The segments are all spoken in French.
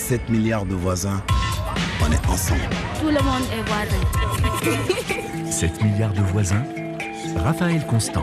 7 milliards de voisins, on est ensemble. Tout le monde est voisin. 7 milliards de voisins, Raphaël Constant.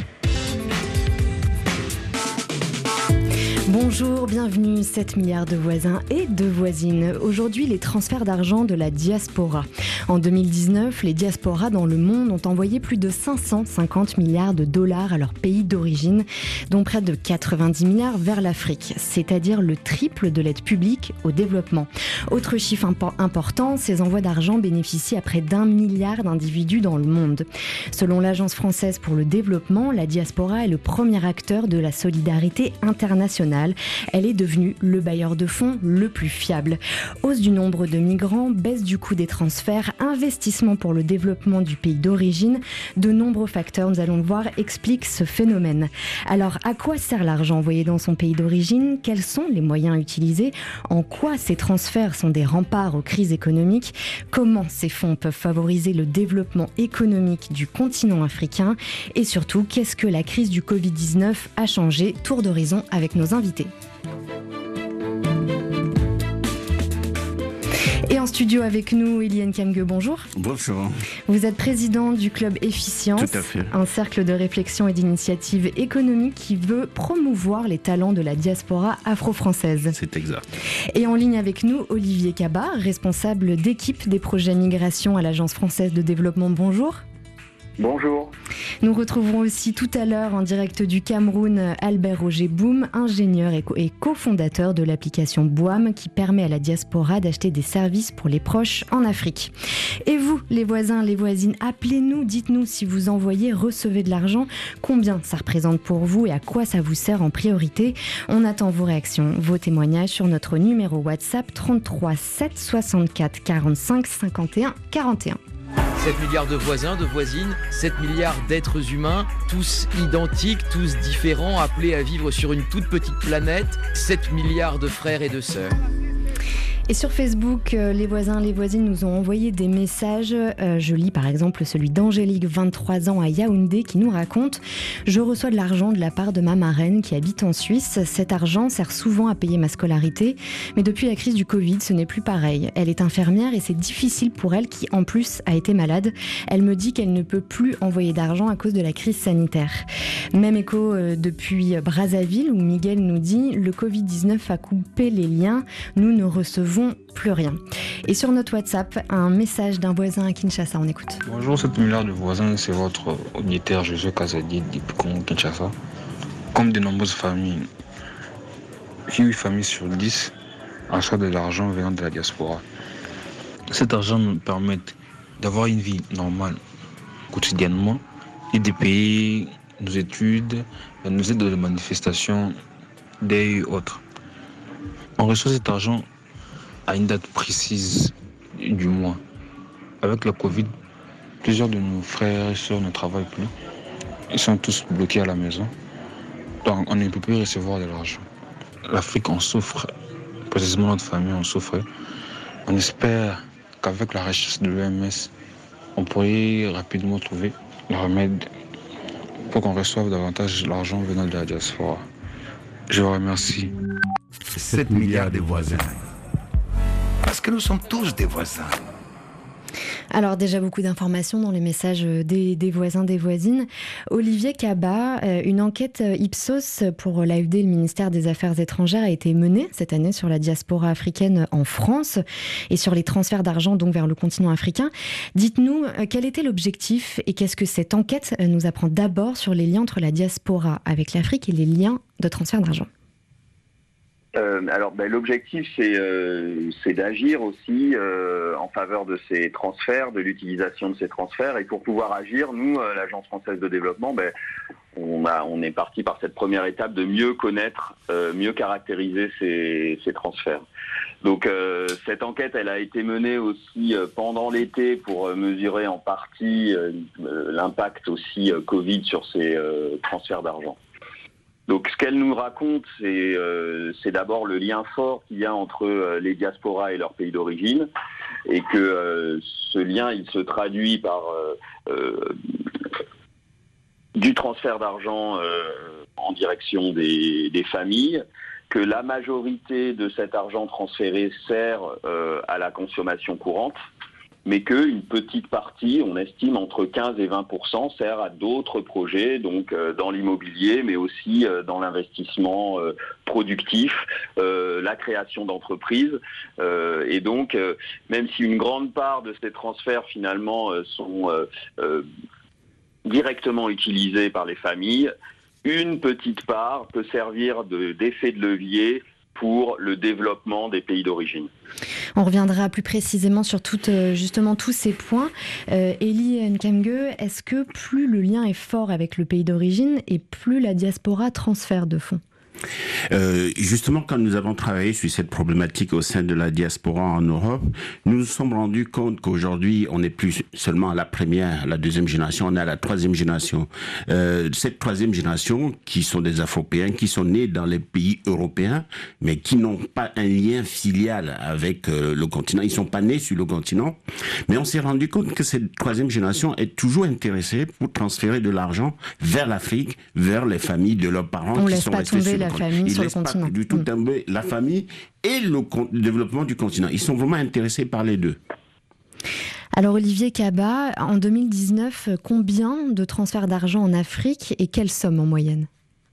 Bonjour, bienvenue, 7 milliards de voisins et de voisines. Aujourd'hui, les transferts d'argent de la diaspora. En 2019, les diasporas dans le monde ont envoyé plus de 550 milliards de dollars à leur pays d'origine, dont près de 90 milliards vers l'Afrique, c'est-à-dire le triple de l'aide publique au développement. Autre chiffre important, ces envois d'argent bénéficient à près d'1 milliard d'individus dans le monde. Selon l'Agence française pour le développement, la diaspora est le premier acteur de la solidarité internationale. Elle est devenue le bailleur de fonds le plus fiable. Hausse du nombre de migrants, baisse du coût des transferts, investissement pour le développement du pays d'origine, de nombreux facteurs, nous allons le voir, expliquent ce phénomène. Alors, à quoi sert l'argent envoyé dans son pays d'origine ? Quels sont les moyens utilisés ? En quoi ces transferts sont des remparts aux crises économiques ? Comment ces fonds peuvent favoriser le développement économique du continent africain ? Et surtout, qu'est-ce que la crise du Covid-19 a changé ? Tour d'horizon avec nos invités. Et en studio avec nous, Eliane Kamge, bonjour. Bonjour. Vous êtes président du club Efficience, Tout à fait. Un cercle de réflexion et d'initiative économique qui veut promouvoir les talents de la diaspora afro-française. C'est exact. Et en ligne avec nous, Olivier Kaba, responsable d'équipe des projets migration à l'Agence française de développement. Bonjour. Bonjour. Nous retrouverons aussi tout à l'heure en direct du Cameroun Albert Roger Boum, ingénieur et cofondateur de l'application Boam qui permet à la diaspora d'acheter des services pour les proches en Afrique. Et vous, les voisins, les voisines, appelez-nous, dites-nous si vous envoyez, recevez de l'argent, combien ça représente pour vous et à quoi ça vous sert en priorité. On attend vos réactions, vos témoignages sur notre numéro WhatsApp 33 7 64 45 51 41. 7 milliards de voisins, de voisines, 7 milliards d'êtres humains, tous identiques, tous différents, appelés à vivre sur une toute petite planète, 7 milliards de frères et de sœurs. Et sur Facebook, les voisins, les voisines nous ont envoyé des messages. Je lis par exemple celui d'Angélique, 23 ans, à Yaoundé, qui nous raconte « Je reçois de l'argent de la part de ma marraine qui habite en Suisse. Cet argent sert souvent à payer ma scolarité. Mais depuis la crise du Covid, ce n'est plus pareil. Elle est infirmière et c'est difficile pour elle qui, en plus, a été malade. Elle me dit qu'elle ne peut plus envoyer d'argent à cause de la crise sanitaire. » Même écho depuis Brazzaville, où Miguel nous dit « Le Covid-19 a coupé les liens. Nous ne recevons plus rien. » Et sur notre WhatsApp, un message d'un voisin à Kinshasa, on écoute. Bonjour 7 milliards de voisins, c'est votre auditeur Josué Kazadi du Kinshasa. Comme de nombreuses familles, 8 familles sur 10 reçoivent de l'argent venant de la diaspora. Cet argent nous permet d'avoir une vie normale quotidiennement et de payer nos études, nos aides de manifestation, des autres. On reçoit cet argent à une date précise du mois. Avec la Covid, plusieurs de nos frères et sœurs ne travaillent plus. Ils sont tous bloqués à la maison. Donc on ne peut plus recevoir de l'argent. L'Afrique en souffre, précisément notre famille en souffre. On espère qu'avec la recherche de l'OMS, on pourrait rapidement trouver le remède pour qu'on reçoive davantage l'argent venant de la diaspora. Je vous remercie. 7 milliards de voisins. Parce que nous sommes tous des voisins. Alors déjà beaucoup d'informations dans les messages des voisins, des voisines. Olivier Kaba, une enquête Ipsos pour l'AFD et le ministère des Affaires étrangères a été menée cette année sur la diaspora africaine en France et sur les transferts d'argent donc vers le continent africain. Dites-nous quel était l'objectif et qu'est-ce que cette enquête nous apprend d'abord sur les liens entre la diaspora avec l'Afrique et les liens de transfert d'argent. L'objectif, c'est d'agir aussi en faveur de ces transferts, de l'utilisation de ces transferts. Et pour pouvoir agir, nous, l'Agence française de développement, on est parti par cette première étape de mieux connaître, mieux caractériser ces transferts. Donc cette enquête, elle a été menée aussi pendant l'été pour mesurer en partie l'impact aussi Covid sur ces transferts d'argent. Donc ce qu'elle nous raconte, c'est d'abord le lien fort qu'il y a entre les diasporas et leur pays d'origine, et que ce lien, il se traduit par du transfert d'argent en direction des familles, que la majorité de cet argent transféré sert à la consommation courante, mais qu'une petite partie, on estime entre 15 et 20%, sert à d'autres projets, donc dans l'immobilier, mais aussi dans l'investissement productif, la création d'entreprises. Et donc, même si une grande part de ces transferts, finalement, sont directement utilisés par les familles, une petite part peut servir d'effet de levier pour le développement des pays d'origine. On reviendra plus précisément sur justement tous ces points. Elie Nkemgue, est-ce que plus le lien est fort avec le pays d'origine et plus la diaspora transfère de fonds ? Justement, quand nous avons travaillé sur cette problématique au sein de la diaspora en Europe, nous nous sommes rendus compte qu'aujourd'hui, on n'est plus seulement à la première, la deuxième génération, on est à la troisième génération. Cette troisième génération, qui sont des Afropéens, qui sont nés dans les pays européens, mais qui n'ont pas un lien filial avec le continent. Ils sont pas nés sur le continent, mais on s'est rendu compte que cette troisième génération est toujours intéressée pour transférer de l'argent vers l'Afrique, vers les familles de leurs parents qui sont restés sur le famille sur le continent. Pas du tout tomber la famille et le développement du continent. Ils sont vraiment intéressés par les deux. Alors Olivier Kaba, en 2019, combien de transferts d'argent en Afrique et quelle somme en moyenne ?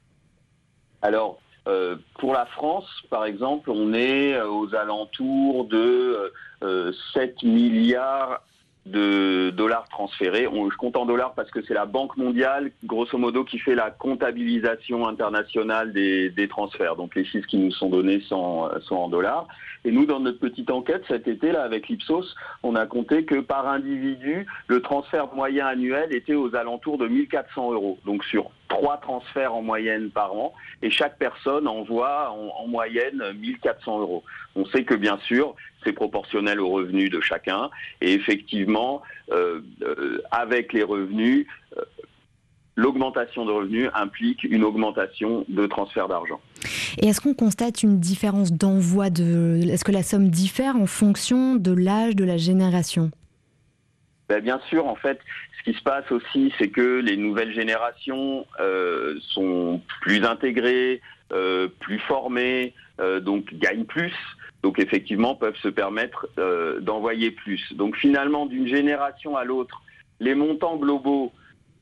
Alors, pour la France, par exemple, on est aux alentours de 7 milliards de dollars transférés. Je compte en dollars parce que c'est la Banque mondiale, grosso modo, qui fait la comptabilisation internationale des transferts. Donc les chiffres qui nous sont donnés sont en dollars. Et nous, dans notre petite enquête cet été, là, avec l'Ipsos, on a compté que par individu, le transfert moyen annuel était aux alentours de 1 400 €. Donc sur 3 transferts en moyenne par an, et chaque personne envoie en moyenne 1 400 €. On sait que bien sûr, c'est proportionnel aux revenus de chacun, et effectivement, avec les revenus, l'augmentation de revenus implique une augmentation de transfert d'argent. Et est-ce qu'on constate une différence d'envoi Est-ce que la somme diffère en fonction de l'âge de la génération ? Bien sûr, en fait, ce qui se passe aussi, c'est que les nouvelles générations sont plus intégrées, plus formées, donc gagnent plus, donc effectivement peuvent se permettre d'envoyer plus. Donc finalement, d'une génération à l'autre, les montants globaux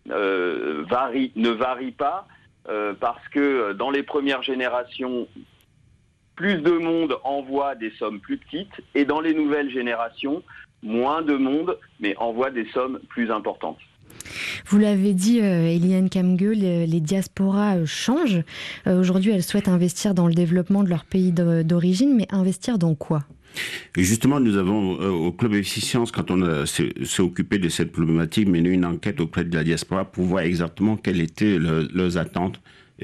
ne varient pas parce que dans les premières générations, plus de monde envoie des sommes plus petites, et dans les nouvelles générations, moins de monde, mais envoie des sommes plus importantes. Vous l'avez dit, Elie Nkemgue, les diasporas changent. Aujourd'hui, elles souhaitent investir dans le développement de leur pays d'origine, mais investir dans quoi ? Et justement, nous avons, au Club Efficience, quand on s'est occupé de cette problématique, mené une enquête auprès de la diaspora pour voir exactement quelles étaient leurs attentes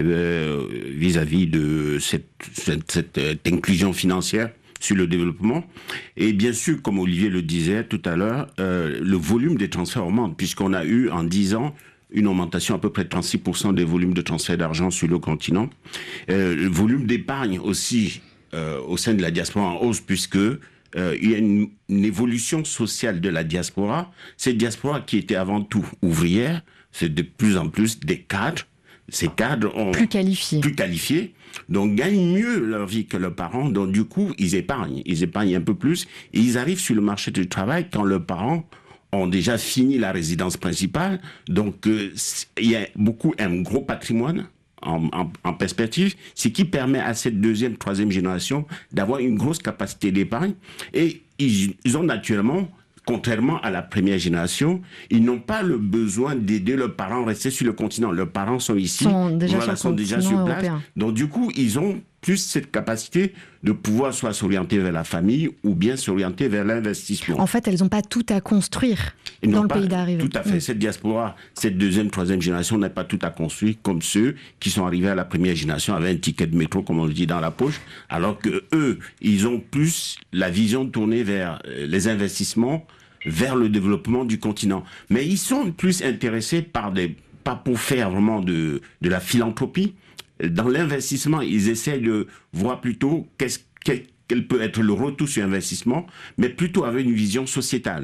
vis-à-vis de cette inclusion financière sur le développement. Et bien sûr, comme Olivier le disait tout à l'heure, le volume des transferts augmente, puisqu'on a eu en 10 ans une augmentation à peu près de 36% des volumes de transferts d'argent sur le continent. Le volume d'épargne aussi au sein de la diaspora en hausse, puisque il y a une évolution sociale de la diaspora. Cette diaspora qui était avant tout ouvrière, c'est de plus en plus des cadres. Ces cadres ont plus qualifiés, donc gagnent mieux leur vie que leurs parents. Donc du coup, ils épargnent un peu plus, et ils arrivent sur le marché du travail quand leurs parents ont déjà fini la résidence principale. Donc il y a un gros patrimoine en perspective, ce qui permet à cette deuxième, troisième génération d'avoir une grosse capacité d'épargne. Et ils ont naturellement, contrairement à la première génération, ils n'ont pas le besoin d'aider leurs parents à rester sur le continent. Leurs parents sont ici, sont déjà sur place. Donc du coup, ils ont plus cette capacité de pouvoir soit s'orienter vers la famille ou bien s'orienter vers l'investissement. En fait, elles n'ont pas tout à construire dans le pays d'arrivée. Tout à fait. Cette diaspora, cette deuxième, troisième génération n'a pas tout à construire comme ceux qui sont arrivés à la première génération avec un ticket de métro, comme on le dit, dans la poche, alors que eux, ils ont plus la vision tournée vers les investissements, vers le développement du continent. Mais ils sont plus intéressés pas pour faire vraiment de la philanthropie. Dans l'investissement, ils essaient de voir plutôt quel peut être le retour sur investissement, mais plutôt avec une vision sociétale.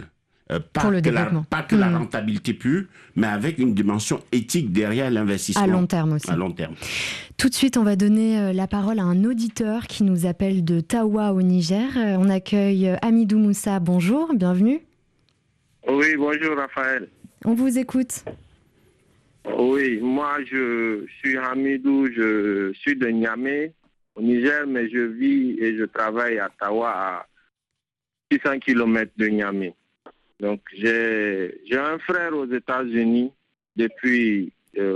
pour le développement. Pas que la rentabilité pure, mais avec une dimension éthique derrière l'investissement. À long terme aussi. À long terme. Tout de suite, on va donner la parole à un auditeur qui nous appelle de Tawa au Niger. On accueille Hamidou Moussa. Bonjour, bienvenue. Oui, bonjour Raphaël. On vous écoute. Oui, moi je suis Hamidou, je suis de Niamey, au Niger, mais je vis et je travaille à Tawa, à 600 km de Niamey. Donc j'ai un frère aux États-Unis depuis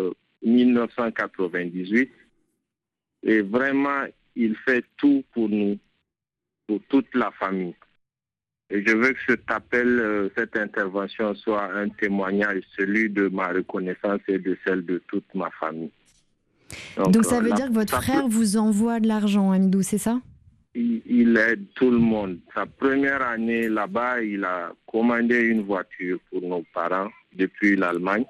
1998 et vraiment il fait tout pour nous, pour toute la famille. Et je veux que cet appel, cette intervention soit un témoignage, celui de ma reconnaissance et de celle de toute ma famille. Donc ça veut dire que votre frère vous envoie de l'argent, Hamidou, c'est ça ? Il aide tout le monde. Sa première année là-bas, il a commandé une voiture pour nos parents depuis l'Allemagne.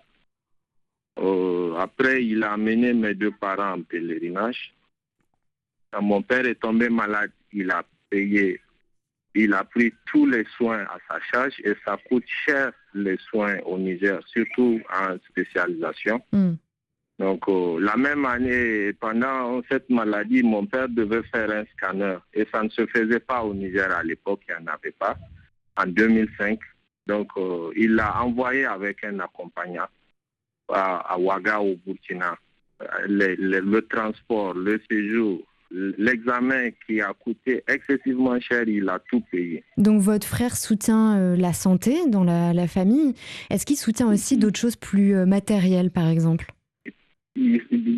Après, il a amené mes deux parents en pèlerinage. Quand mon père est tombé malade, il a payé. Il a pris tous les soins à sa charge et ça coûte cher les soins au Niger, surtout en spécialisation. Donc, la même année, pendant cette maladie, mon père devait faire un scanner et ça ne se faisait pas au Niger à l'époque, il n'y en avait pas, en 2005. Donc, il l'a envoyé avec un accompagnant à Ouaga, au Burkina. Le transport, le séjour, l'examen qui a coûté excessivement cher, il a tout payé. Donc votre frère soutient la santé dans la famille. Est-ce qu'il soutient aussi d'autres choses plus matérielles, par exemple ? Il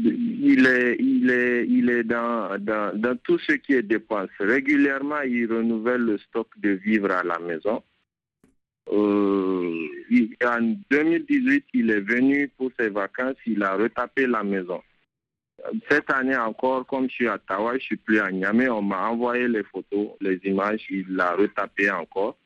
est dans tout ce qui est dépenses. Régulièrement, il renouvelle le stock de vivres à la maison. En 2018, il est venu pour ses vacances, il a retapé la maison. Cette année encore, comme je suis à Tawa, je ne suis plus à Niamey, on m'a envoyé les photos, les images, il l'a retapé encore.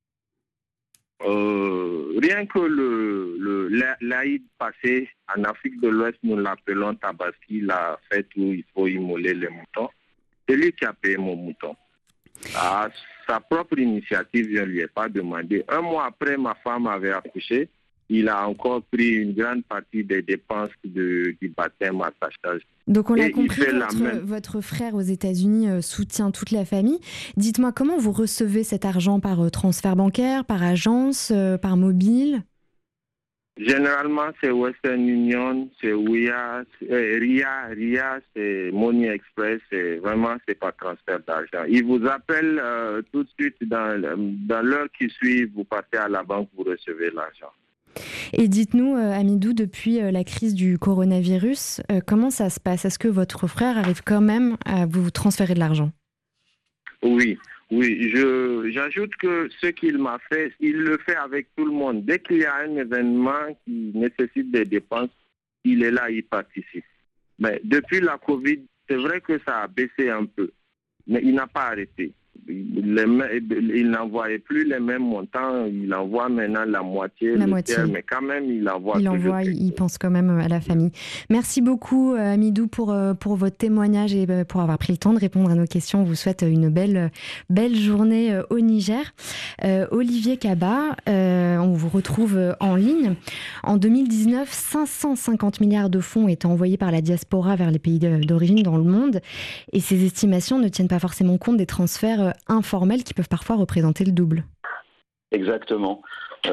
Rien que l'Aïd passé en Afrique de l'Ouest, nous l'appelons Tabaski, la fête où il faut immoler les moutons. C'est lui qui a payé mon mouton. À sa propre initiative, je ne lui ai pas demandé. Un mois après, ma femme avait accouché. Il a encore pris une grande partie des dépenses du baptême à sa charge. Donc on l'a compris, votre frère aux États-Unis soutient toute la famille. Dites-moi, comment vous recevez cet argent, par transfert bancaire, par agence, par mobile ? Généralement, c'est Western Union, c'est Ria, c'est Money Express. C'est pas transfert d'argent. Ils vous appellent tout de suite dans l'heure qui suit. Vous partez à la banque, vous recevez l'argent. Et dites-nous, Hamidou, depuis la crise du coronavirus, comment ça se passe ? Est-ce que votre frère arrive quand même à vous transférer de l'argent ? Oui. J'ajoute que ce qu'il m'a fait, il le fait avec tout le monde. Dès qu'il y a un événement qui nécessite des dépenses, il est là, il participe. Mais depuis la Covid, c'est vrai que ça a baissé un peu, mais il n'a pas arrêté. Il n'envoyait plus les mêmes montants, il envoie maintenant la moitié, tiers, mais quand même il envoie. Il pense quand même à la famille. Merci beaucoup Hamidou pour votre témoignage et pour avoir pris le temps de répondre à nos questions. On vous souhaite une belle journée au Niger. Olivier Kaba, on vous retrouve en ligne. En 2019, 550 milliards de fonds étaient envoyés par la diaspora vers les pays d'origine dans le monde et ces estimations ne tiennent pas forcément compte des transferts informels qui peuvent parfois représenter le double. Exactement.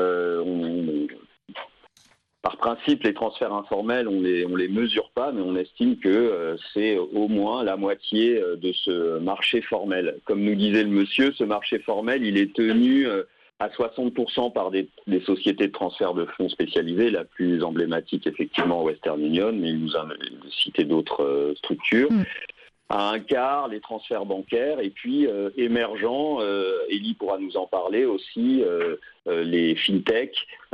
Par principe, les transferts informels, on les mesure pas, mais on estime que c'est au moins la moitié de ce marché formel. Comme nous disait le monsieur, ce marché formel, il est tenu à 60% par des sociétés de transfert de fonds spécialisées, la plus emblématique effectivement Western Union, mais il nous a cité d'autres structures. À un quart, les transferts bancaires, et puis émergents, Elie pourra nous en parler aussi, les fintech,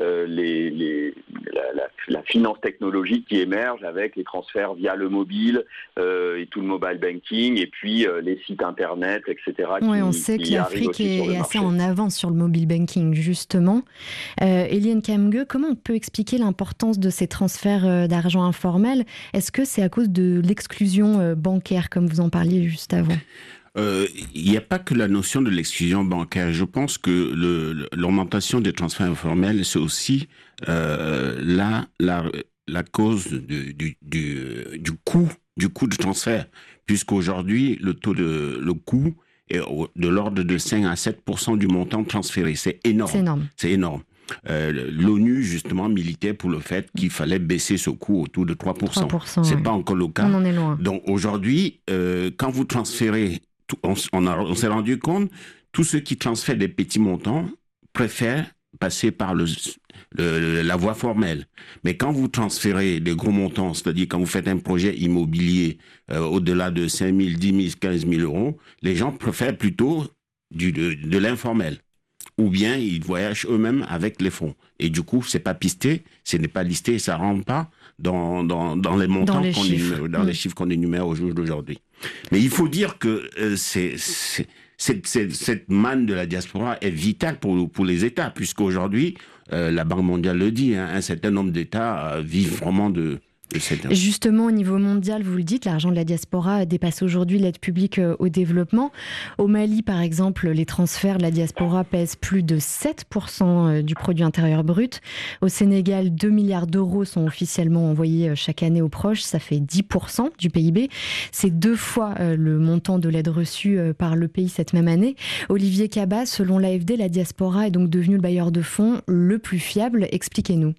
la finance technologique qui émerge avec les transferts via le mobile et tout le mobile banking, et puis les sites internet, etc. Oui, on sait que l'Afrique est assez en avance sur le mobile banking, justement. Elie Nkamgue, comment on peut expliquer l'importance de ces transferts d'argent informels ? Est-ce que c'est à cause de l'exclusion bancaire, comme vous en parliez juste avant ? Il n'y a pas que la notion de l'exclusion bancaire. Je pense que l'augmentation des transferts informels, c'est aussi la cause du coût de transfert, puisqu'aujourd'hui, le coût est de l'ordre de 5 à 7% du montant transféré. C'est énorme. C'est énorme. L'ONU, justement, militait pour le fait qu'il fallait baisser ce coût autour de 3%. C'est pas encore le cas. On en est loin. Donc aujourd'hui, quand vous transférez, on s'est rendu compte, tous ceux qui transfèrent des petits montants préfèrent passer par la voie formelle. Mais quand vous transférez des gros montants, c'est-à-dire quand vous faites un projet immobilier au-delà de 5 000, 10 000, 15 000 euros, les gens préfèrent plutôt de l'informel. Ou bien ils voyagent eux-mêmes avec les fonds. Et du coup, c'est pas pisté, ce n'est pas listé, ça rentre pas dans les montants, les chiffres qu'on énumère au jour d'aujourd'hui. Mais il faut dire que cette manne de la diaspora est vitale pour les États, puisqu'aujourd'hui, la Banque mondiale le dit, un certain nombre d'États vivent vraiment de cette... Justement, au niveau mondial, vous le dites, l'argent de la diaspora dépasse aujourd'hui l'aide publique au développement. Au Mali, par exemple, les transferts de la diaspora pèsent plus de 7% du produit intérieur brut. Au Sénégal, 2 milliards d'euros sont officiellement envoyés chaque année aux proches. Ça fait 10% du PIB. C'est 2 fois le montant de l'aide reçue par le pays cette même année. Olivier Kaba, selon l'AFD, la diaspora est donc devenue le bailleur de fonds le plus fiable. Expliquez-nous.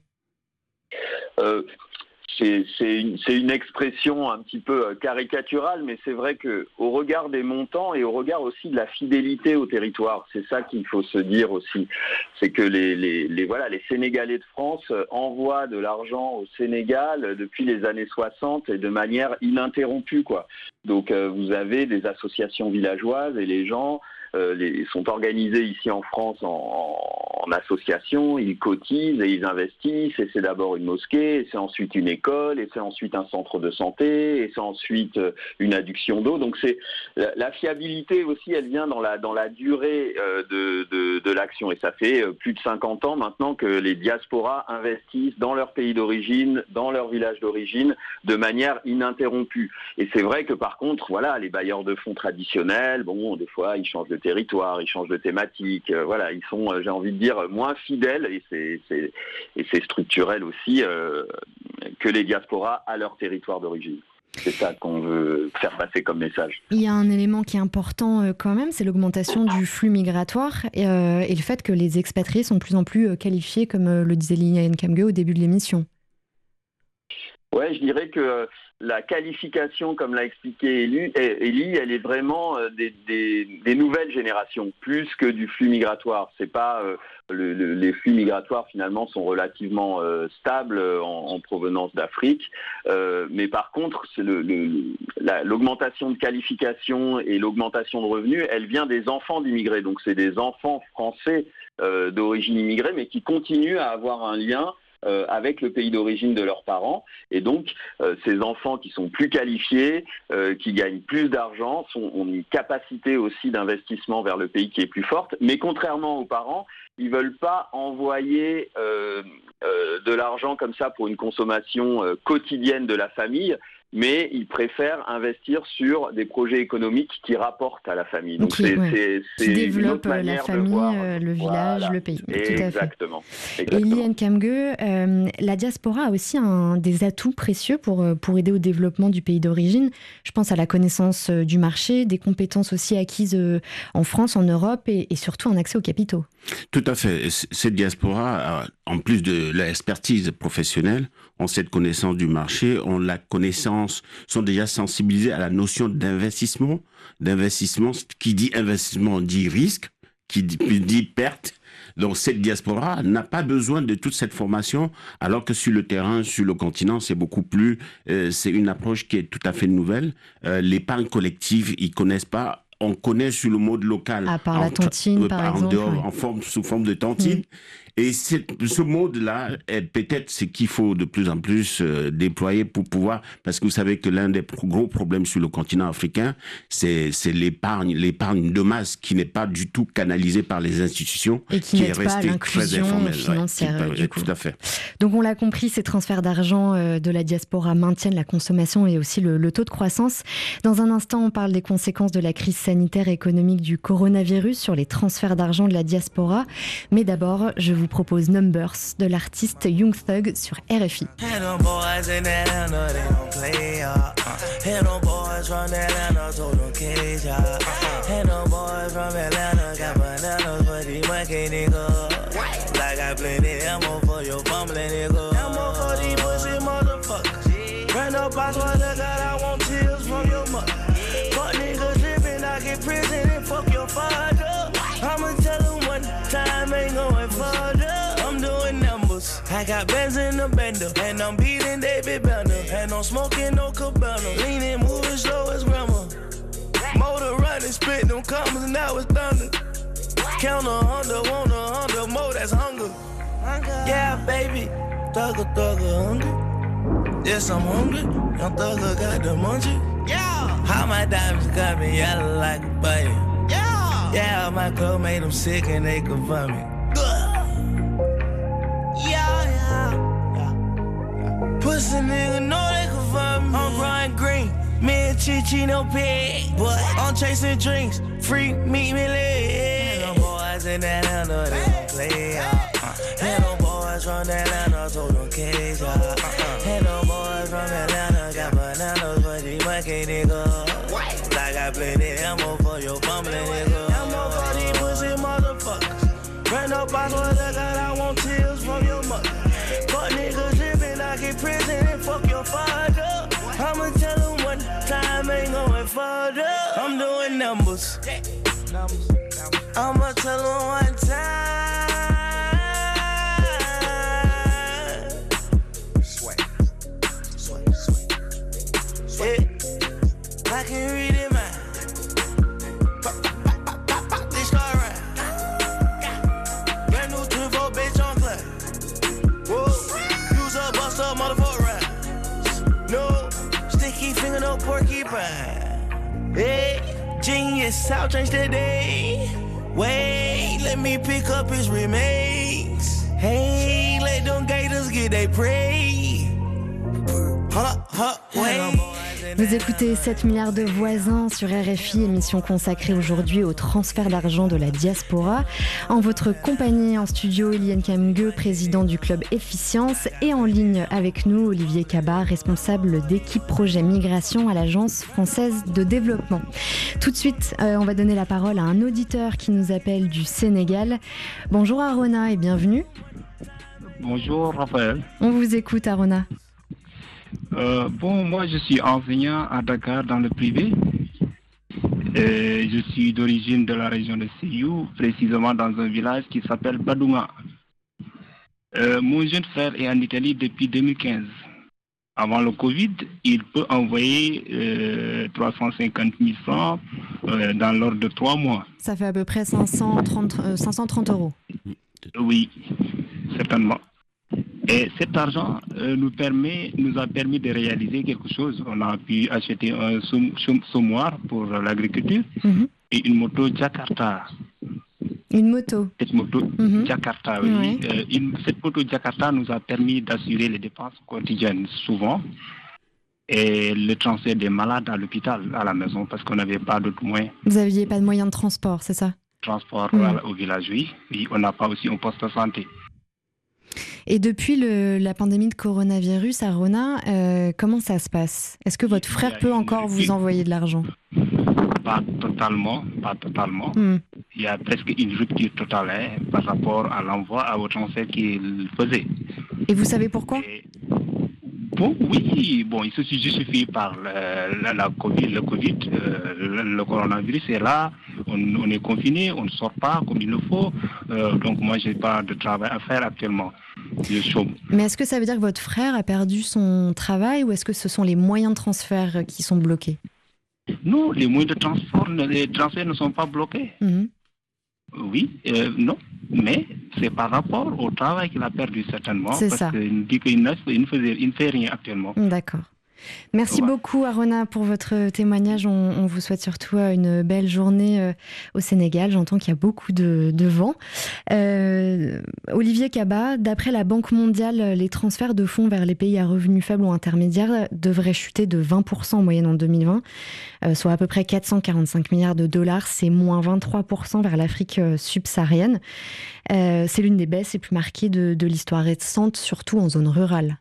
C'est une expression un petit peu caricaturale, mais c'est vrai qu'au regard des montants et au regard aussi de la fidélité au territoire, c'est ça qu'il faut se dire aussi. C'est que les Sénégalais de France envoient de l'argent au Sénégal depuis les années 60 et de manière ininterrompue, quoi. Donc vous avez des associations villageoises et les gens sont organisés ici en France en association, ils cotisent et ils investissent, et c'est d'abord une mosquée, et c'est ensuite une école, et c'est ensuite un centre de santé, et c'est ensuite une adduction d'eau. Donc c'est la fiabilité aussi, elle vient dans la durée de l'action, et ça fait plus de 50 ans maintenant que les diasporas investissent dans leur pays d'origine, dans leur village d'origine, de manière ininterrompue. Et c'est vrai que par contre, voilà, les bailleurs de fonds traditionnels, bon, des fois ils changent de territoire, ils changent de thématique, voilà, ils sont, j'ai envie de dire, moins fidèles, et c'est structurel aussi, que les diasporas à leur territoire d'origine. C'est ça qu'on veut faire passer comme message. Il y a un élément qui est important quand même, c'est l'augmentation du flux migratoire et le fait que les expatriés sont de plus en plus qualifiés, comme le disait Ly Nkamgue au début de l'émission. Ouais, je dirais que la qualification, comme l'a expliqué Elie, elle est vraiment des nouvelles générations, plus que du flux migratoire. C'est pas les flux migratoires finalement sont relativement stables en provenance d'Afrique, mais par contre, l'augmentation de qualification et l'augmentation de revenus, elle vient des enfants d'immigrés. Donc c'est des enfants français d'origine immigrée, mais qui continuent à avoir un lien avec le pays d'origine de leurs parents. Et donc, ces enfants qui sont plus qualifiés, qui gagnent plus d'argent, ont une capacité aussi d'investissement vers le pays qui est plus forte. Mais contrairement aux parents, ils ne veulent pas envoyer de l'argent comme ça pour une consommation quotidienne de la famille, mais ils préfèrent investir sur des projets économiques qui rapportent à la famille. Donc qui développent la famille, le village, le pays. Exactement. Et Ly Nkamgue, la diaspora a aussi des atouts précieux pour aider au développement du pays d'origine. Je pense à la connaissance du marché, des compétences aussi acquises en France, en Europe et surtout un accès aux capitaux. Tout à fait. Cette diaspora, en plus de l'expertise professionnelle, ont cette connaissance du marché, ont la connaissance, sont déjà sensibilisés à la notion d'investissement. D'investissement, qui dit investissement dit risque, qui dit perte. Donc cette diaspora n'a pas besoin de toute cette formation, alors que sur le terrain, sur le continent, c'est beaucoup plus... c'est une approche qui est tout à fait nouvelle. L'épargne collective, ils connaissent pas. On connaît sur le mode local. À part la tontine, par exemple. Sous forme de tontine. Et ce mode-là est peut-être ce qu'il faut de plus en plus déployer pour pouvoir, parce que vous savez que l'un des gros problèmes sur le continent africain, c'est l'épargne de masse qui n'est pas du tout canalisée par les institutions et qui est restée très informelle. Financière, du coup. Tout à fait. Donc on l'a compris, ces transferts d'argent de la diaspora maintiennent la consommation et aussi le taux de croissance. Dans un instant, on parle des conséquences de la crise sanitaire et économique du coronavirus sur les transferts d'argent de la diaspora. Mais d'abord, je vous propose Numbers de l'artiste Young Thug sur RFI. I got bands in the bender, and I'm beating David Banner, and I'm smoking no Cabana, leaning, moving slow as grandma. Motor running, spit them commas, and now it's thunder. Count 100, want 100 more, that's hunger. Yeah, baby, thugger, hungry. Yes, I'm hungry. Young thugger got the munchie. Yeah. How my diamonds got me yellow like a bunny. Yeah, my club made them sick and they could vomit. Pussy nigga know they can find me. I'm crying green, me and Chichi no pig. But I'm chasing drinks, free meat me leg. And them boys in Atlanta, they don't play out. And them boys from Atlanta, told them cage out. And them boys from Atlanta got bananas for these monkey niggas. I got plenty ammo for your fumbling nigga. Ammo for these pussy motherfuckers. Run up box with a gun, I want tears from your mother. Fuck niggas living, I get prison and fuck your father. I'ma tell him one time, ain't going further. I'm doing numbers. I'ma tell him one time. Sweat. I can read it, man. This car right. Brand new 24 bitch on clay. Whoa, use a bust up motherfucker rap. No, sticky finger, no porcupine. Hey, genius, I'll change the day. Wait, let me pick up his remains. Hey, let them gators get they prey. Wait. Vous écoutez 7 milliards de voisins sur RFI, émission consacrée aujourd'hui au transfert d'argent de la diaspora. En votre compagnie, en studio, Eliane Kamgue, président du club Efficience, et en ligne avec nous, Olivier Cabat, responsable d'équipe projet migration à l'Agence française de développement. Tout de suite, on va donner la parole à un auditeur qui nous appelle du Sénégal. Bonjour Arona et bienvenue. Bonjour Raphaël. On vous écoute Arona. Moi je suis enseignant à Dakar dans le privé. Je suis d'origine de la région de Séyou, précisément dans un village qui s'appelle Badouma. Mon jeune frère est en Italie depuis 2015. Avant le Covid, il peut envoyer 350 000 francs dans l'ordre de 3 mois. Ça fait à peu près 530 euros. Oui, certainement. Et cet argent nous a permis de réaliser quelque chose. On a pu acheter un semoir pour l'agriculture et une moto Jakarta. Une moto. Cette moto Jakarta, oui. Cette moto Jakarta nous a permis d'assurer les dépenses quotidiennes souvent et le transfert des malades à l'hôpital, à la maison, parce qu'on n'avait pas d'autres moyens. Vous n'aviez pas de moyens de transport, c'est ça? Transport au village, oui. Oui, on n'a pas aussi un poste de santé. Et depuis la pandémie de coronavirus, Arona, comment ça se passe? Est-ce que votre frère peut encore vous envoyer de l'argent? Pas totalement. Il y a presque une rupture totale par rapport à l'envoi au transfert qu'il faisait. Et vous savez pourquoi? Il se justifie par le coronavirus est là, on est confiné, on ne sort pas comme il le faut, donc moi j'ai pas de travail à faire actuellement, je chôme. Mais est-ce que ça veut dire que votre frère a perdu son travail ou est-ce que ce sont les moyens de transfert qui sont bloqués? Non, les moyens de transfert ne sont pas bloqués. Oui, non, mais c'est par rapport au travail qu'il a perdu certainement. C'est parce ça. qu'il dit qu'il ne fait rien actuellement. D'accord. Merci beaucoup Arona pour votre témoignage. On vous souhaite surtout une belle journée au Sénégal. J'entends qu'il y a beaucoup de vent. Olivier Kaba, d'après la Banque mondiale, les transferts de fonds vers les pays à revenus faibles ou intermédiaires devraient chuter de 20% en moyenne en 2020, soit à peu près 445 milliards de dollars. C'est moins 23% vers l'Afrique subsaharienne. C'est l'une des baisses les plus marquées de l'histoire récente, surtout en zone rurale.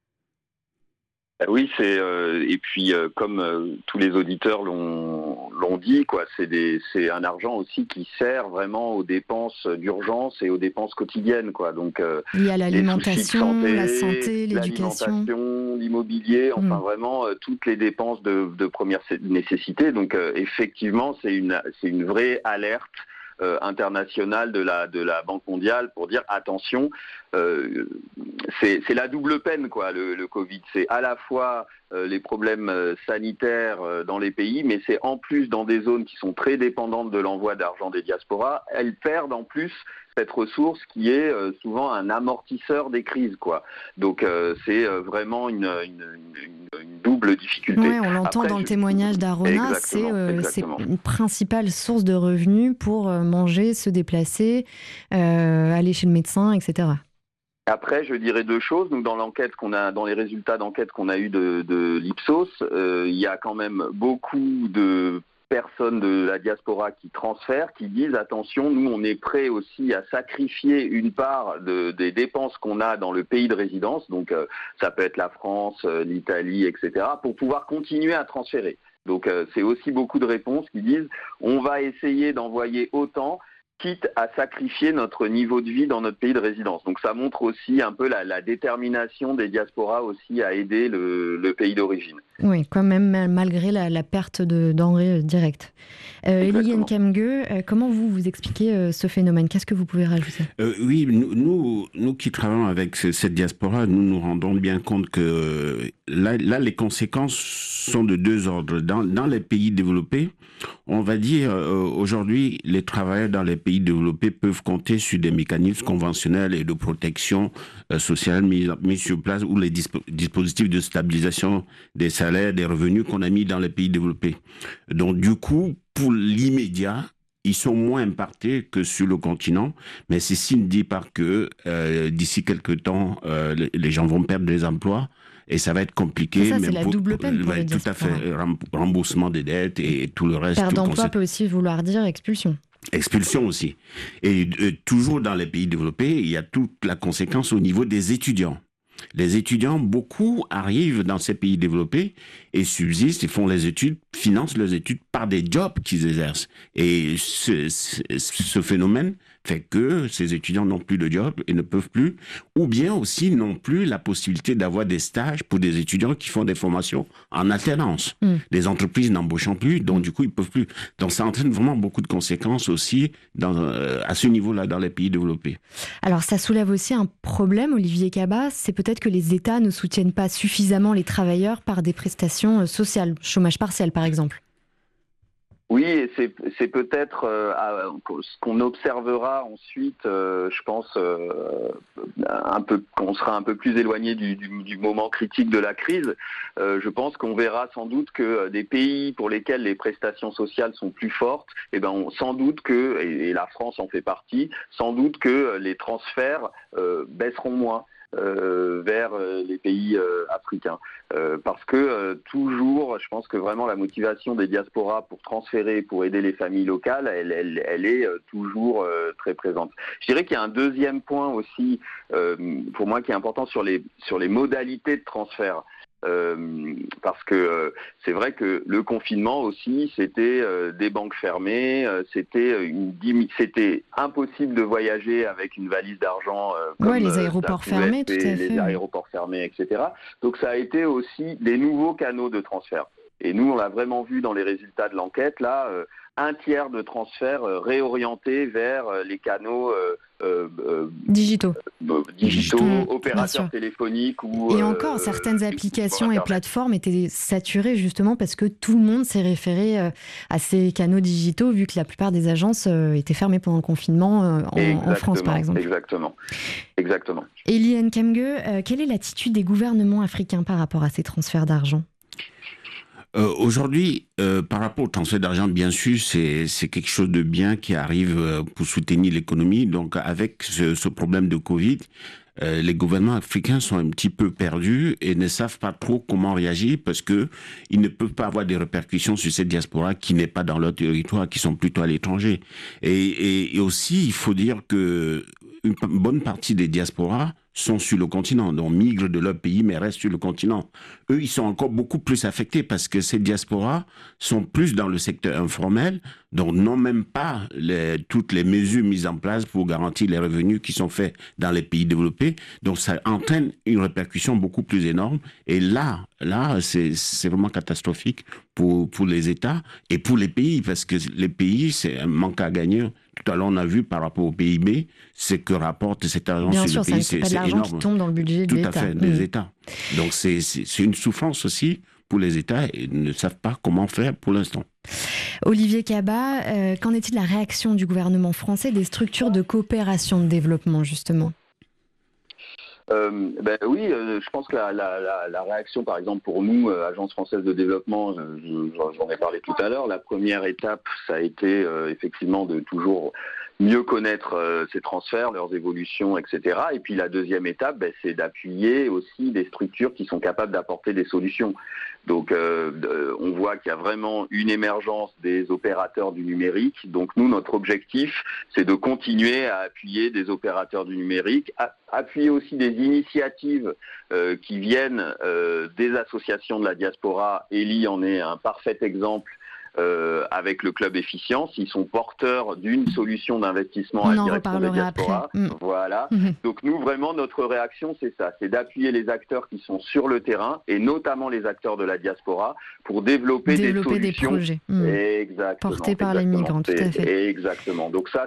Oui, et puis comme tous les auditeurs l'ont dit, quoi, c'est un argent aussi qui sert vraiment aux dépenses d'urgence et aux dépenses quotidiennes, quoi. Donc lié à l'alimentation, la santé, l'éducation, l'alimentation, l'immobilier, enfin vraiment toutes les dépenses de première nécessité. Donc effectivement, c'est une vraie alerte internationale de la Banque mondiale pour dire attention, c'est la double peine, quoi, le Covid. C'est à la fois les problèmes sanitaires dans les pays, mais c'est en plus dans des zones qui sont très dépendantes de l'envoi d'argent des diasporas, elles perdent en plus cette ressource qui est souvent un amortisseur des crises, quoi. Donc c'est vraiment une double difficulté. Oui, on l'entend dans le témoignage d'Arona, c'est une principale source de revenus pour manger, se déplacer, aller chez le médecin, etc. Après, je dirais deux choses. Nous, dans les résultats d'enquête qu'on a eu de l'Ipsos, il y a quand même beaucoup de personnes de la diaspora qui transfèrent, qui disent attention, nous on est prêts aussi à sacrifier une part des dépenses qu'on a dans le pays de résidence, donc ça peut être la France, l'Italie, etc., pour pouvoir continuer à transférer. Donc c'est aussi beaucoup de réponses qui disent on va essayer d'envoyer autant, quitte à sacrifier notre niveau de vie dans notre pays de résidence. Donc ça montre aussi un peu la détermination des diasporas aussi à aider le pays d'origine. Oui, quand même malgré la perte de denrées directes. Elie Nkemgue, comment vous expliquez ce phénomène? Qu'est-ce que vous pouvez rajouter? Oui, nous qui travaillons avec cette diaspora, nous nous rendons bien compte que là les conséquences sont de deux ordres. Dans les pays développés, on va dire aujourd'hui, les travailleurs dans les pays développés peuvent compter sur des mécanismes conventionnels et de protection sociale mis sur place, ou les dispositifs de stabilisation des salaires, des revenus qu'on a mis dans les pays développés. Donc du coup, pour l'immédiat, ils sont moins impactés que sur le continent, mais ceci ne dit pas que d'ici quelques temps, les gens vont perdre des emplois. Et ça va être compliqué. C'est la double peine pour les diaspora. Tout à fait, remboursement des dettes et tout le reste. Perte d'emploi peut aussi vouloir dire expulsion. Expulsion aussi. Et toujours dans les pays développés, il y a toute la conséquence au niveau des étudiants. Les étudiants, beaucoup arrivent dans ces pays développés et subsistent, ils font les études, financent leurs études par des jobs qu'ils exercent. Et ce phénomène fait que ces étudiants n'ont plus de job et ne peuvent plus, ou bien aussi n'ont plus la possibilité d'avoir des stages pour des étudiants qui font des formations en alternance. Les entreprises n'embauchant plus, donc du coup ils peuvent plus. Donc ça entraîne vraiment beaucoup de conséquences aussi à ce niveau-là dans les pays développés. Alors ça soulève aussi un problème, Olivier Kaba, c'est peut-être que les États ne soutiennent pas suffisamment les travailleurs par des prestations sociales, chômage partiel par exemple. Oui, et c'est peut-être ce qu'on observera ensuite, je pense, qu'on sera un peu plus éloigné du moment critique de la crise. Je pense qu'on verra sans doute que des pays pour lesquels les prestations sociales sont plus fortes, sans doute que, et la France en fait partie, sans doute que les transferts baisseront moins. Vers les pays africains. Parce que toujours, je pense que vraiment la motivation des diasporas pour transférer, pour aider les familles locales, elle est toujours très présente. Je dirais qu'il y a un deuxième point aussi, pour moi, qui est important sur les modalités de transfert. Parce que c'est vrai que le confinement aussi, c'était des banques fermées, c'était impossible de voyager avec une valise d'argent. Les aéroports fermés, tout à fait. Les aéroports fermés, etc. Donc ça a été aussi des nouveaux canaux de transfert. Et nous, on l'a vraiment vu dans les résultats de l'enquête, là, un tiers de transferts réorientés vers les canaux digitaux, opérateurs téléphoniques et encore certaines applications et plateformes étaient saturées justement parce que tout le monde s'est référé à ces canaux digitaux vu que la plupart des agences étaient fermées pendant le confinement en France par exemple. Exactement. Elie Nkemgue, quelle est l'attitude des gouvernements africains par rapport à ces transferts d'argent ? Aujourd'hui, par rapport au transfert d'argent, bien sûr, c'est quelque chose de bien qui arrive pour soutenir l'économie. Donc, avec ce problème de Covid, les gouvernements africains sont un petit peu perdus et ne savent pas trop comment réagir parce que ils ne peuvent pas avoir des répercussions sur cette diaspora qui n'est pas dans leur territoire, qui sont plutôt à l'étranger. Et aussi, il faut dire que une bonne partie des diasporas sont sur le continent, donc migrent de leur pays mais restent sur le continent. Eux, ils sont encore beaucoup plus affectés parce que ces diasporas sont plus dans le secteur informel, donc n'ont même pas toutes les mesures mises en place pour garantir les revenus qui sont faits dans les pays développés. Donc ça entraîne une répercussion beaucoup plus énorme. Et là, c'est vraiment catastrophique pour les États et pour les pays parce que les pays, c'est un manque à gagner. Tout à l'heure, on a vu par rapport au PIB, ce que rapporte cet argent sur le pays. Bien sûr, c'est pas de l'argent qui tombe dans le budget de l'État. Tout à fait, des États. Donc c'est une souffrance aussi pour les États et ils ne savent pas comment faire pour l'instant. Olivier Kaba, qu'en est-il de la réaction du gouvernement français des structures de coopération de développement, justement ? Oui, je pense que la réaction, par exemple, pour nous, Agence française de développement, j'en ai parlé tout à l'heure, la première étape, ça a été effectivement de toujours mieux connaître ces transferts, leurs évolutions, etc. Et puis la deuxième étape, c'est d'appuyer aussi des structures qui sont capables d'apporter des solutions. Donc on voit qu'il y a vraiment une émergence des opérateurs du numérique. Donc nous, notre objectif, c'est de continuer à appuyer des opérateurs du numérique, appuyer aussi des initiatives qui viennent des associations de la diaspora. Elie en est un parfait exemple. Avec le club Efficience, ils sont porteurs d'une solution d'investissement à la direction des diasporas. Voilà. Donc nous, vraiment, notre réaction, c'est ça, c'est d'appuyer les acteurs qui sont sur le terrain, et notamment les acteurs de la diaspora, pour développer des solutions. Des projets. Portés par les migrants, tout à fait. Exactement. Donc ça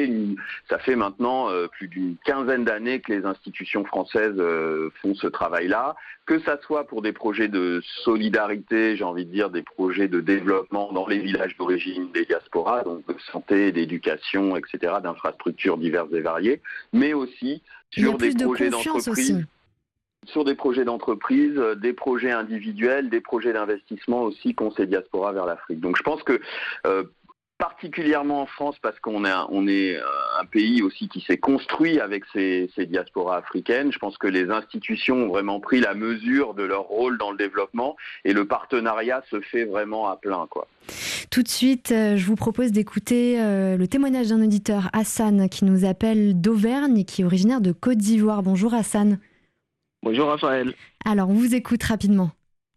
fait maintenant plus d'une quinzaine d'années que les institutions françaises font ce travail-là, que ça soit pour des projets de solidarité, j'ai envie de dire des projets de développement dans les villages d'origine des diasporas, donc de santé, d'éducation, etc., d'infrastructures diverses et variées, mais aussi sur des projets d'entreprise. Sur des projets d'entreprise, des projets individuels, des projets d'investissement aussi qu'ont ces diasporas vers l'Afrique. Donc je pense que particulièrement en France, parce qu'on est un pays aussi qui s'est construit avec ces diasporas africaines. Je pense que les institutions ont vraiment pris la mesure de leur rôle dans le développement et le partenariat se fait vraiment à plein, quoi. Tout de suite, je vous propose d'écouter le témoignage d'un auditeur, Hassan, qui nous appelle d'Auvergne et qui est originaire de Côte d'Ivoire. Bonjour Hassan. Bonjour Raphaël. Alors, on vous écoute rapidement.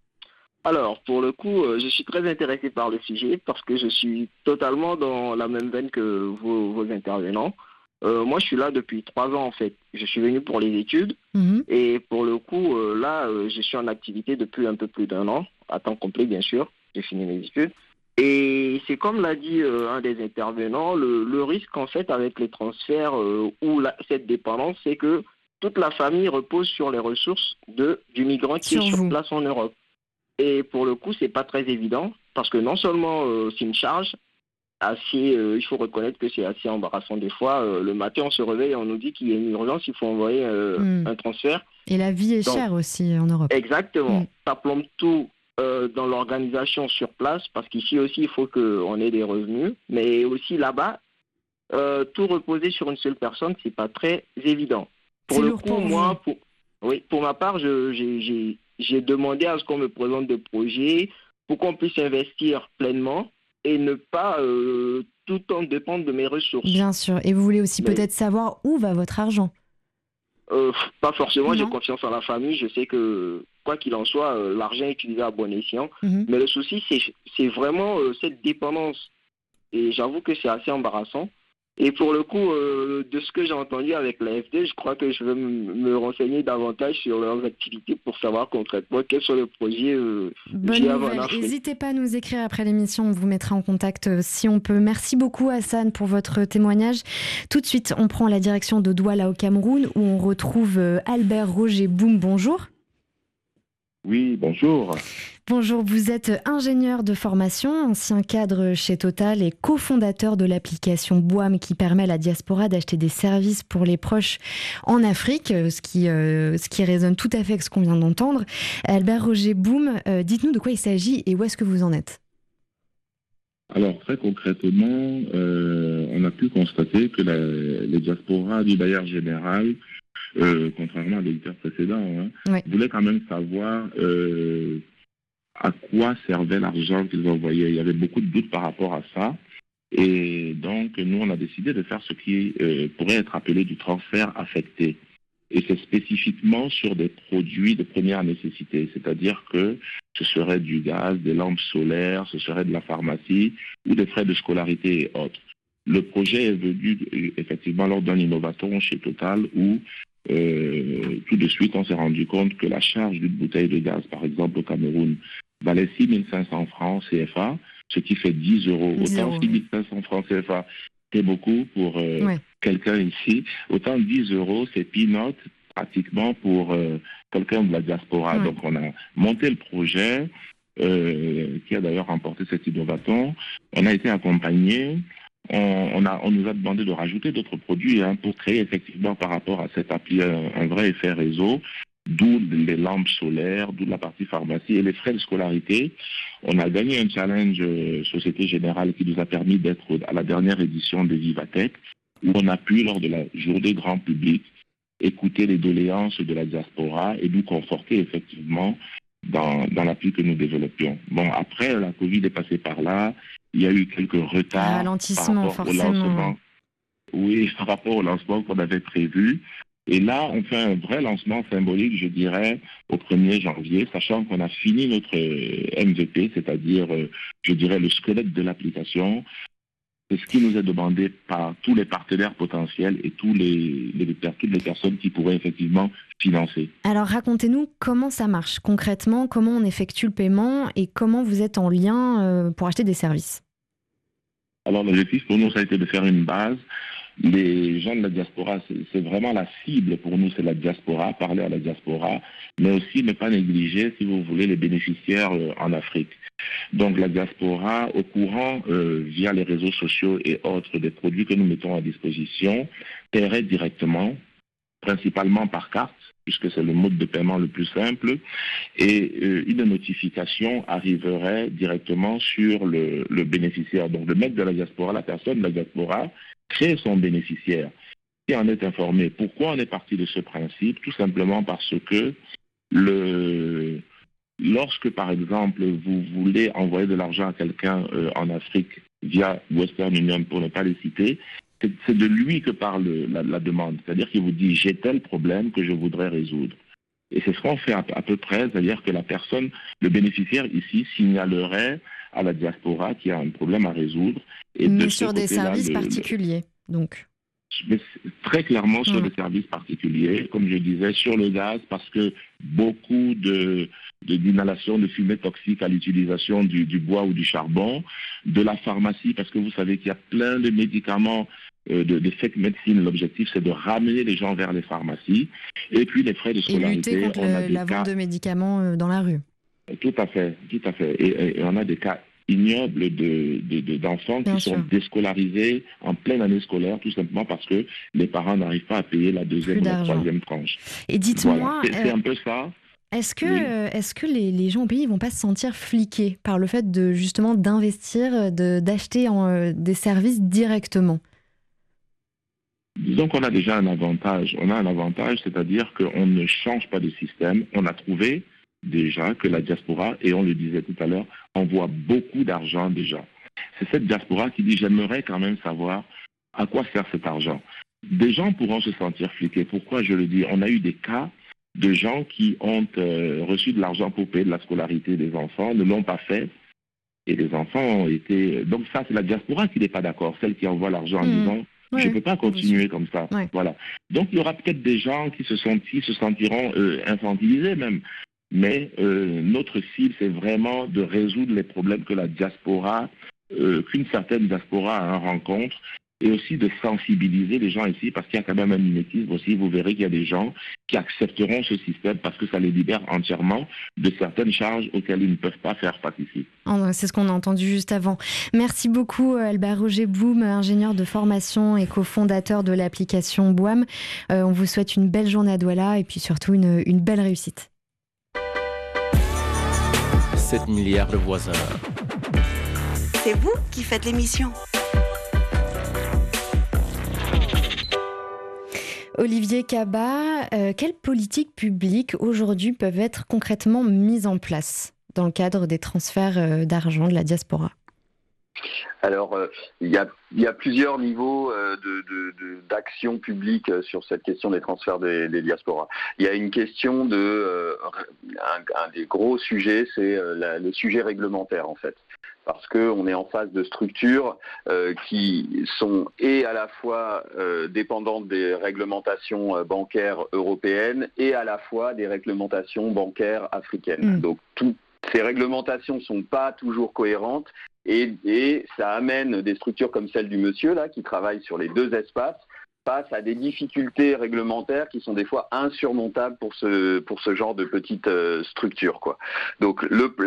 Alors, pour le coup, je suis très intéressé par le sujet parce que je suis totalement dans la même veine que vos intervenants. Moi, je suis là depuis 3 ans, en fait. Je suis venu pour les études et pour le coup, là, je suis en activité depuis un peu plus d'1 an, à temps complet, bien sûr. J'ai fini mes études. Et c'est comme l'a dit un des intervenants, le risque, en fait, avec les transferts ou cette dépendance, c'est que toute la famille repose sur les ressources du migrant qui est sur place en Europe. Et pour le coup, c'est pas très évident parce que non seulement c'est une charge assez, il faut reconnaître que c'est assez embarrassant des fois. Le matin, on se réveille et on nous dit qu'il y a une urgence, il faut envoyer un transfert. Et la vie est chère aussi en Europe. Exactement. Ça plombe tout dans l'organisation sur place parce qu'ici aussi, il faut qu'on ait des revenus. Mais aussi là-bas, tout reposer sur une seule personne, c'est pas très évident. Pour le coup, moi, pour ma part, j'ai demandé à ce qu'on me présente des projets pour qu'on puisse investir pleinement et ne pas tout le temps dépendre de mes ressources. Bien sûr. Et vous voulez aussi peut-être savoir où va votre argent ? Pas forcément. J'ai confiance en la famille. Je sais que, quoi qu'il en soit, l'argent est utilisé à bon escient. Mais le souci, c'est vraiment cette dépendance. Et j'avoue que c'est assez embarrassant. Et pour le coup, de ce que j'ai entendu avec l'AFD, je crois que je vais me renseigner davantage sur leurs activités pour savoir concrètement quels sont les projets Bonne nouvelle. N'hésitez pas à nous écrire après l'émission, on vous mettra en contact si on peut. Merci beaucoup Hassan pour votre témoignage. Tout de suite, on prend la direction de Douala au Cameroun où on retrouve Albert Roger Boum. Bonjour. Oui, bonjour. Bonjour, vous êtes ingénieur de formation, ancien cadre chez Total et cofondateur de l'application Boam qui permet à la diaspora d'acheter des services pour les proches en Afrique, ce qui résonne tout à fait avec ce qu'on vient d'entendre. Albert Roger Boum, dites-nous de quoi il s'agit et où est-ce que vous en êtes ? Alors, très concrètement, on a pu constater que les diasporas, d'une manière générale, contrairement à l'éditeur précédent, voulaient quand même savoir à quoi servait l'argent qu'ils envoyaient. Il y avait beaucoup de doutes par rapport à ça. Et donc, nous, on a décidé de faire ce qui pourrait être appelé du transfert affecté. Et c'est spécifiquement sur des produits de première nécessité. C'est-à-dire que ce serait du gaz, des lampes solaires, ce serait de la pharmacie ou des frais de scolarité et autres. Le projet est venu effectivement lors d'un innovaton chez Total où tout de suite on s'est rendu compte que la charge d'une bouteille de gaz, par exemple au Cameroun, valait 6 500 francs CFA, ce qui fait 10 euros. Autant 6 500 francs CFA, c'est beaucoup pour quelqu'un ici. Autant 10 euros, c'est peanut pratiquement pour quelqu'un de la diaspora. Donc on a monté le projet qui a d'ailleurs remporté cet innovaton. On a été accompagné. On nous a demandé de rajouter d'autres produits pour créer effectivement par rapport à cette appli un vrai effet réseau, d'où les lampes solaires, d'où la partie pharmacie et les frais de scolarité. On a gagné un challenge Société Générale qui nous a permis d'être à la dernière édition de Vivatech, où on a pu, lors de la journée grand public, écouter les doléances de la diaspora et nous conforter effectivement dans l'appli que nous développions. Bon, après, la Covid est passée par là. Il y a eu quelques retards ralentissement, forcément. Oui, par rapport au lancement qu'on avait prévu. Et là, on fait un vrai lancement symbolique, je dirais, au 1er janvier, sachant qu'on a fini notre MVP, c'est-à-dire, je dirais, le squelette de l'application. C'est ce qui nous est demandé par tous les partenaires potentiels et toutes les personnes qui pourraient effectivement financer. Alors racontez-nous comment ça marche concrètement, comment on effectue le paiement et comment vous êtes en lien pour acheter des services. Alors l'objectif pour nous, ça a été de faire une base. Les gens de la diaspora, c'est vraiment la cible pour nous, c'est la diaspora, parler à la diaspora, mais aussi ne pas négliger, si vous voulez, les bénéficiaires en Afrique. Donc la diaspora, au courant, via les réseaux sociaux et autres, des produits que nous mettons à disposition, paierait directement, principalement par carte, puisque c'est le mode de paiement le plus simple, et une notification arriverait directement sur le bénéficiaire. Donc le maître de la diaspora, la personne de la diaspora, crée son bénéficiaire et en est informé. Pourquoi on est parti de ce principe? Tout simplement parce que lorsque, par exemple, vous voulez envoyer de l'argent à quelqu'un en Afrique via Western Union, pour ne pas les citer, c'est de lui que parle la demande. C'est-à-dire qu'il vous dit « j'ai tel problème que je voudrais résoudre ». Et c'est ce qu'on fait à peu près, c'est-à-dire que la personne, le bénéficiaire ici, signalerait à la diaspora qu'il y a un problème à résoudre. Et mais sur des services particuliers, donc. Mais très clairement sur des services particuliers, comme je disais, sur le gaz, parce que beaucoup d'inhalation de fumée toxique à l'utilisation du bois ou du charbon, de la pharmacie, parce que vous savez qu'il y a plein de médicaments de fake médecine. L'objectif, c'est de ramener les gens vers les pharmacies. Et puis les frais de scolarité. Et lutter contre la vente de médicaments dans la rue. Tout à fait, tout à fait. Et on a des cas ignobles d'enfants qui sont déscolarisés en pleine année scolaire, tout simplement parce que les parents n'arrivent pas à payer la deuxième ou la troisième tranche. Et dites-moi, voilà. C'est un peu ça. Est-ce que les gens au pays ne vont pas se sentir fliqués par le fait justement d'investir, d'acheter des services directement? Disons qu'on a déjà un avantage. On a un avantage, c'est-à-dire qu'on ne change pas de système. On a trouvé déjà que la diaspora, et on le disait tout à l'heure, envoie beaucoup d'argent déjà. C'est cette diaspora qui dit « j'aimerais quand même savoir à quoi sert cet argent ». Des gens pourront se sentir fliqués. Pourquoi je le dis? On a eu des cas de gens qui ont reçu de l'argent pour payer de la scolarité des enfants, ne l'ont pas fait, et les enfants ont été... Donc ça, c'est la diaspora qui n'est pas d'accord, celle qui envoie l'argent en disant Je ne peux pas continuer comme ça. Voilà. Donc, il y aura peut-être des gens qui se sentiront infantilisés même. Mais notre cible, c'est vraiment de résoudre les problèmes que la diaspora, qu'une certaine diaspora rencontre, et aussi de sensibiliser les gens ici, parce qu'il y a quand même un mimétisme aussi. Vous verrez qu'il y a des gens qui accepteront ce système parce que ça les libère entièrement de certaines charges auxquelles ils ne peuvent pas faire participer. C'est ce qu'on a entendu juste avant. Merci beaucoup Albert Roger Blum, ingénieur de formation et cofondateur de l'application Bouam. On vous souhaite une belle journée à Douala et puis surtout une belle réussite. 7 milliards de voisins. C'est vous qui faites l'émission. Olivier Kaba, quelles politiques publiques aujourd'hui peuvent être concrètement mises en place dans le cadre des transferts d'argent de la diaspora ? Alors, il y a plusieurs niveaux d'action publique sur cette question des transferts des diasporas. Il y a une question un des gros sujets, c'est le sujet réglementaire en fait. Parce qu'on est en face de structures qui sont et à la fois dépendantes des réglementations bancaires européennes et à la fois des réglementations bancaires africaines. Donc toutes ces réglementations ne sont pas toujours cohérentes et ça amène des structures comme celle du monsieur là qui travaille sur les deux espaces face à des difficultés réglementaires qui sont des fois insurmontables pour ce genre de petites structures, quoi. Donc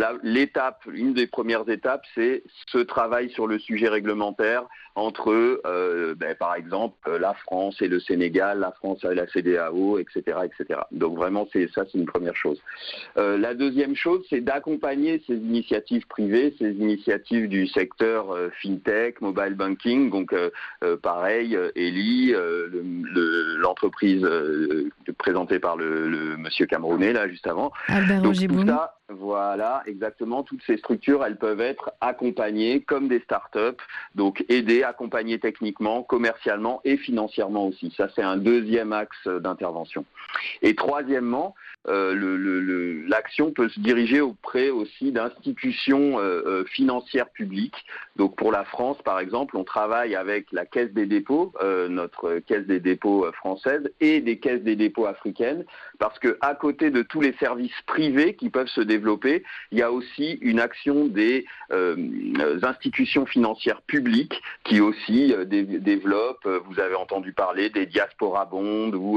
une des premières étapes, c'est ce travail sur le sujet réglementaire entre, par exemple, la France et le Sénégal, la France et la CEDEAO, etc., etc. Donc vraiment, c'est une première chose. La deuxième chose, c'est d'accompagner ces initiatives privées, ces initiatives du secteur fintech, mobile banking, donc pareil, Eli, l'entreprise présentée par le monsieur camerounais là juste avant. Albert Roger Blum. Voilà, exactement. Toutes ces structures, elles peuvent être accompagnées comme des startups, donc aidées, accompagnées techniquement, commercialement et financièrement aussi. Ça, c'est un deuxième axe d'intervention. Et troisièmement, l'action peut se diriger auprès aussi d'institutions financières publiques. Donc pour la France, par exemple, on travaille avec la Caisse des dépôts, notre Caisse des dépôts française, et des caisses des dépôts africaines, parce que à côté de tous les services privés qui peuvent se développer, il y a aussi une action des institutions financières publiques qui aussi développent, vous avez entendu parler des diaspora bonds ou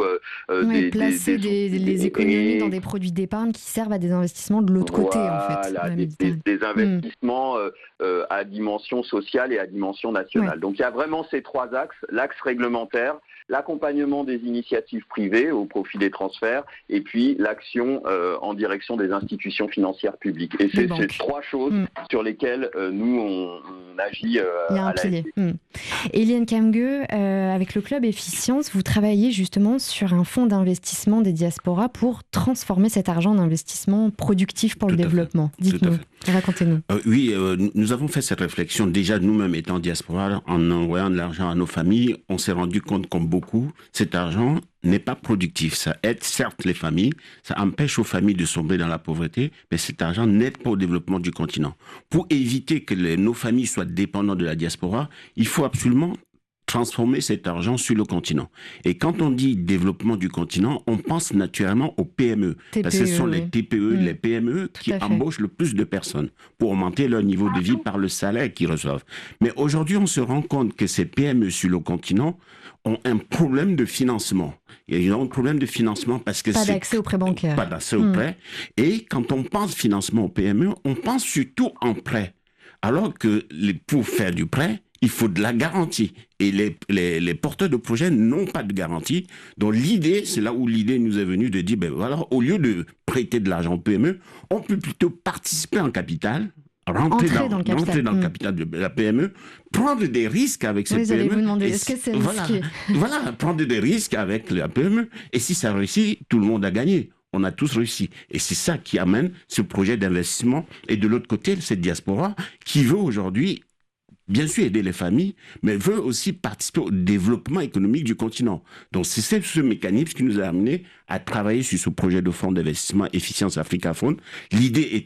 placer les économies dans des produits d'épargne qui servent à des investissements de l'autre côté en fait. Des investissements à dimension sociale et à dimension nationale. Donc il y a vraiment ces trois axes, l'axe réglementaire, l'accompagnement des initiatives privées au profit des transferts et puis l'action en direction des institutions financières publiques. Et c'est ces trois choses sur lesquelles nous on agit à l'AFD. Eliane Kamge, avec le club Efficience, vous travaillez justement sur un fonds d'investissement des diasporas pour transformer cet argent en investissement productif pour le développement. Dites-nous, racontez-nous. Oui, nous avons fait cette réflexion déjà nous-mêmes étant diaspora, en envoyant de l'argent à nos familles, on s'est rendu compte comme beaucoup, cet argent n'est pas productif. Ça aide certes les familles, ça empêche aux familles de sombrer dans la pauvreté, mais cet argent n'aide pas au développement du continent. Pour éviter que nos familles soient dépendantes de la diaspora, il faut absolument transformer cet argent sur le continent. Et quand on dit développement du continent, on pense naturellement aux PME. TPE, parce que ce sont les TPE, les PME qui embauchent le plus de personnes pour augmenter leur niveau de vie par le salaire qu'ils reçoivent. Mais aujourd'hui, on se rend compte que ces PME sur le continent ont un problème de financement. Ils ont un problème de financement parce que pas d'accès aux prêts bancaires. Pas d'accès aux prêts. Et quand on pense financement aux PME, on pense surtout en prêt. Alors que pour faire du prêt, il faut de la garantie. Et les porteurs de projets n'ont pas de garantie. Donc l'idée, c'est là où l'idée nous est venue de dire, au lieu de prêter de l'argent aux PME, on peut plutôt participer en capital, rentrer dans le capital de la PME, prendre des risques avec cette PME. Vous demander, est-ce que c'est risqué ? Voilà, prendre des risques avec la PME. Et si ça réussit, tout le monde a gagné. On a tous réussi. Et c'est ça qui amène ce projet d'investissement. Et de l'autre côté, cette diaspora qui veut aujourd'hui bien sûr aider les familles, mais veut aussi participer au développement économique du continent. Donc c'est ce mécanisme qui nous a amené à travailler sur ce projet de fonds d'investissement Efficience Africa Fund. L'idée étant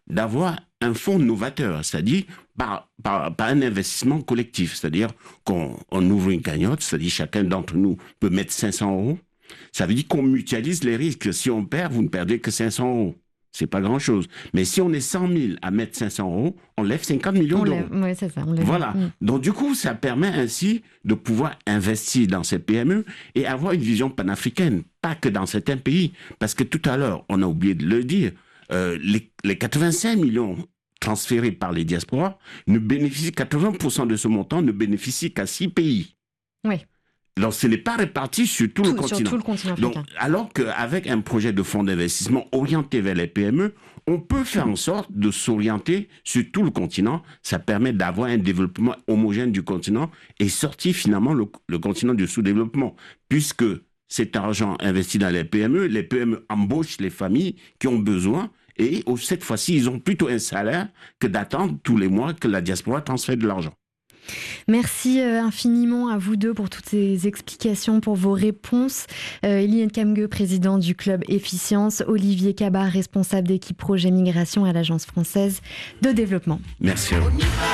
d'avoir un fonds novateur, c'est-à-dire par un investissement collectif, c'est-à-dire qu'on ouvre une cagnotte, c'est-à-dire chacun d'entre nous peut mettre 500 €. Ça veut dire qu'on mutualise les risques. Si on perd, vous ne perdez que 500 €. C'est pas grand-chose. Mais si on est 100 000 à mettre 500 €, on lève 50 millions d'euros. Oui, c'est ça. Voilà. Donc, du coup, ça permet ainsi de pouvoir investir dans ces PME et avoir une vision panafricaine, pas que dans certains pays. Parce que tout à l'heure, on a oublié de le dire, les 85 millions transférés par les diasporas, 80% de ce montant ne bénéficient qu'à 6 pays. Oui. Donc, ce n'est pas réparti sur tout le continent. Sur tout le continent africain. Donc, alors qu'avec un projet de fonds d'investissement orienté vers les PME, on peut faire en sorte de s'orienter sur tout le continent. Ça permet d'avoir un développement homogène du continent et sortir finalement le continent du sous-développement. Puisque cet argent investi dans les PME embauchent les familles qui ont besoin. Et cette fois-ci, ils ont plutôt un salaire que d'attendre tous les mois que la diaspora transfère de l'argent. Merci infiniment à vous deux pour toutes ces explications, pour vos réponses. Elie Nkamgue, président du club Efficience, Olivier Kaba, responsable d'équipe projet migration à l'Agence française de développement. Merci à vous.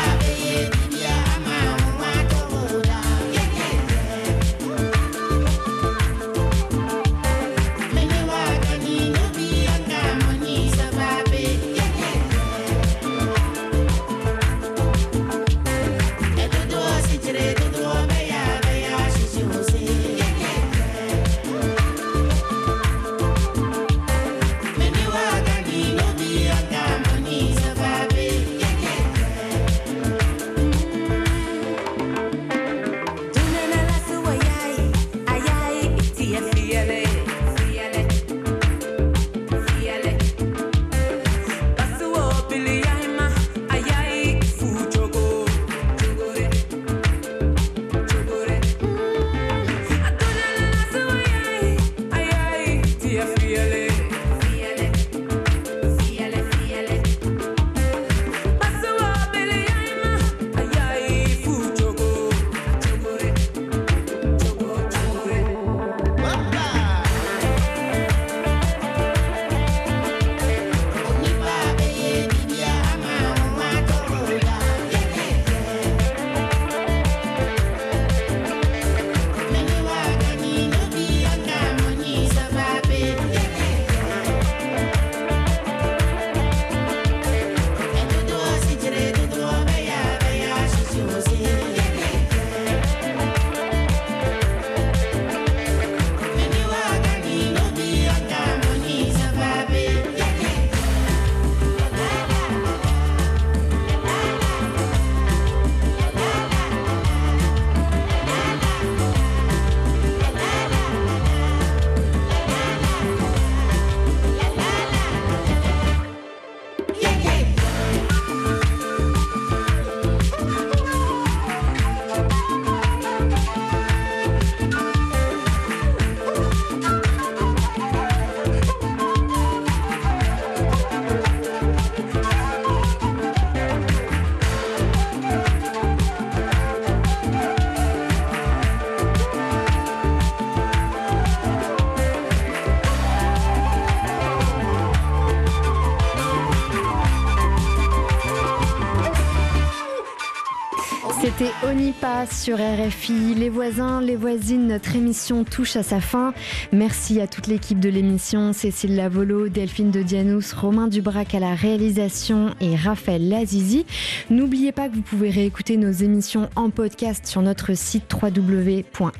C'était Onipa sur RFI. Les voisins, les voisines, notre émission touche à sa fin. Merci à toute l'équipe de l'émission, Cécile Lavolo, Delphine de Dianous, Romain Dubrac à la réalisation et Raphaël Lazizi. N'oubliez pas que vous pouvez réécouter nos émissions en podcast sur notre site www.rfi.fr.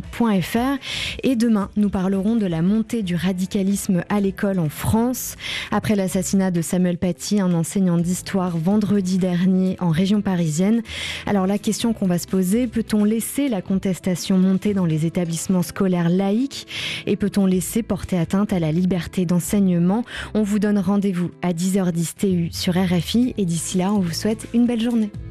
Et demain, nous parlerons de la montée du radicalisme à l'école en France. Après l'assassinat de Samuel Paty, un enseignant d'histoire vendredi dernier en région parisienne. Alors la question qu'on va se poser, peut-on laisser la contestation monter dans les établissements scolaires laïques et peut-on laisser porter atteinte à la liberté d'enseignement ? On vous donne rendez-vous à 10h10 TU sur RFI et d'ici là, on vous souhaite une belle journée.